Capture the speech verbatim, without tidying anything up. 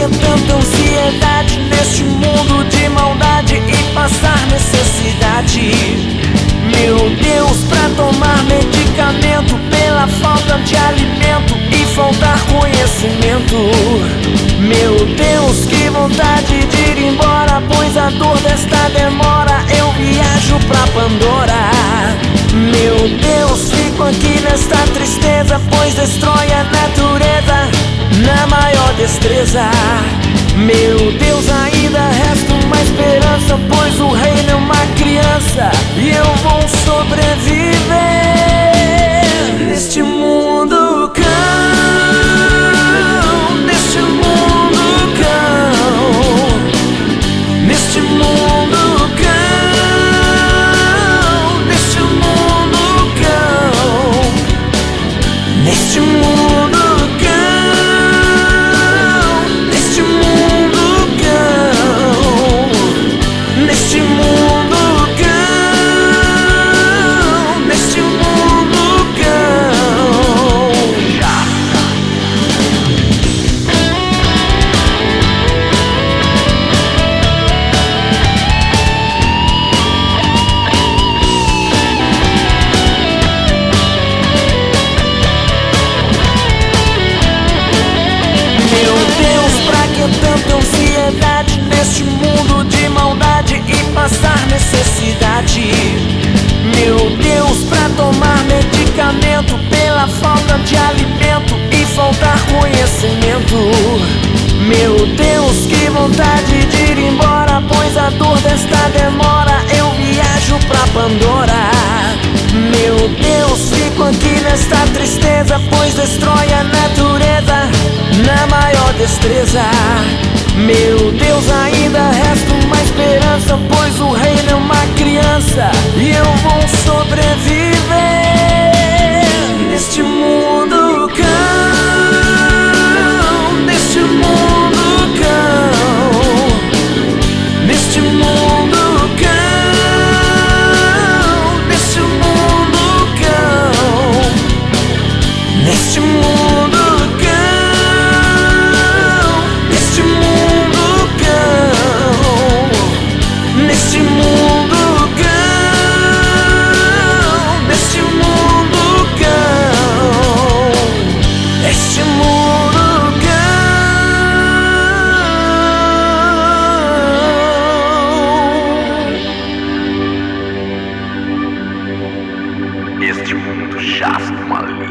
que tanta ansiedade neste mundo de maldade e passar necessidade? Meu Deus, pra tomar medicamento pela falta de alimento e faltar conhecimento. Meu Deus, que vontade de ir embora, pois a dor desta demora eu viajo pra Pandora. Meu Deus, fico aqui nesta tristeza, pois destrói a natureza na maior destreza. Meu Deus, ainda resta uma esperança, pois o reino é uma criança e eu vou sobreviver neste mundo cão, neste mundo cão, neste mundo cão, neste mundo cão, neste mundo cão, neste mundo cão, neste mundo cão, neste mundo cão. Meu Deus, pra que tanta ansiedade neste mundo de maldade e passar necessidade? Meu Deus, pra tomar medicamento pela falta de alimento e faltar conhecimento. Meu Deus, que vontade de ir embora, pois a dor desta demora eu viajo pra Pandora. Meu Deus, fico aqui nesta tristeza, pois destrói a natureza na maior destreza. Meu Deus, ainda resta uma esperança, pois o reino é uma criança e eu vou sobreviver neste mundo cão, neste mundo cão, neste mundo cão, neste mundo cão, neste mundo cão, neste mundo cão, neste mundo cão, neste mundo cão, este mundo cão. Este mundo jaz do maligno.